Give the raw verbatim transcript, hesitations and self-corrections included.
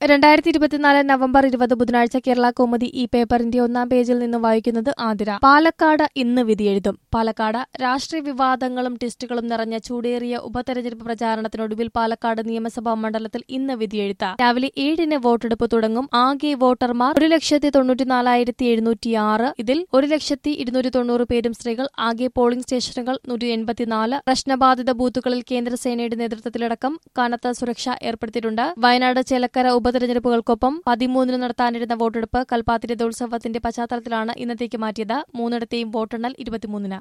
രണ്ടായിരത്തി ഇരുപത്തിനാല് നവംബർ ഇരുപത് ബുധനാഴ്ച കേരള കൗമുദി ഈ പേപ്പറിന്റെ ഒന്നാം പേജിൽ നിന്ന് വായിക്കുന്നത് ആതിര. പാലക്കാട് ഇന്ന് വിധിയെഴുതും. പാലക്കാട് രാഷ്ട്രീയ വിവാദങ്ങളും ടെസ്റ്റുകളും നിറഞ്ഞ ചൂടേറിയ ഉപതെരഞ്ഞെടുപ്പ് പ്രചാരണത്തിനൊടുവിൽ പാലക്കാട് നിയമസഭാ മണ്ഡലത്തിൽ ഇന്ന് വിധിയെഴുത്ത്. രാവിലെ ഏഴിന് വോട്ടെടുപ്പ് തുടങ്ങും. ആകെ വോട്ടർമാർ ഒരു ലക്ഷത്തി തൊണ്ണൂറ്റിനാലായിരത്തി എഴുന്നൂറ്റിയാറ്. ഇതിൽ ഒരു ലക്ഷത്തി ഇരുന്നൂറ്റി തൊണ്ണൂറ് പേരും സ്ത്രീകൾ. ആകെ പോളിംഗ് സ്റ്റേഷനുകൾ നൂറ്റി എൺപത്തിനാല്. പ്രശ്നബാധിത ബൂത്തുകളിൽ കേന്ദ്രസേനയുടെ നേതൃത്വത്തിലടക്കം കനത്ത സുരക്ഷ ഏർപ്പെടുത്തിയിട്ടുണ്ട്. വയനാട് ചേലക്കര ഉപതെരഞ്ഞെടുപ്പുകൾക്കൊപ്പം പതിമൂന്നിന് നടത്താനിരുന്ന വോട്ടെടുപ്പ് കൽപ്പാത്തി രഥോത്സവത്തിന്റെ പശ്ചാത്തലത്തിലാണ് ഇന്നത്തേക്ക് മാറ്റിയത്. മൂന്നിടത്തെയും വോട്ടെണ്ണൽ ഇരുപത്തിമൂന്നിന്.